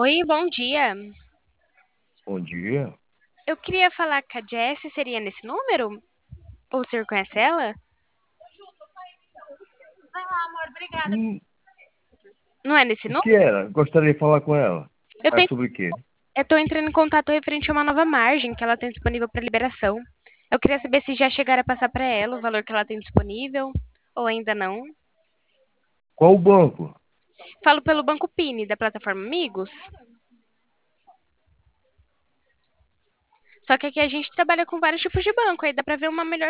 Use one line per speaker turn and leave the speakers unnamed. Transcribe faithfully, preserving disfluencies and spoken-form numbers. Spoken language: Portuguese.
Oi, bom dia.
Bom dia.
Eu queria falar com a Jessie, seria nesse número? Ou o senhor conhece ela?
Hum,
Não é nesse
o
número?
que era? Gostaria de falar com ela.
Eu
É
tô,
sobre o quê?
eu tô entrando em contato referente a uma nova margem que ela tem disponível para liberação. Eu queria saber se já chegaram a passar para ela o valor que ela tem disponível, ou ainda não.
Qual o banco?
Falo pelo Banco Pini, da plataforma Amigos. Só que aqui a gente trabalha com vários tipos de banco, aí dá para ver uma melhor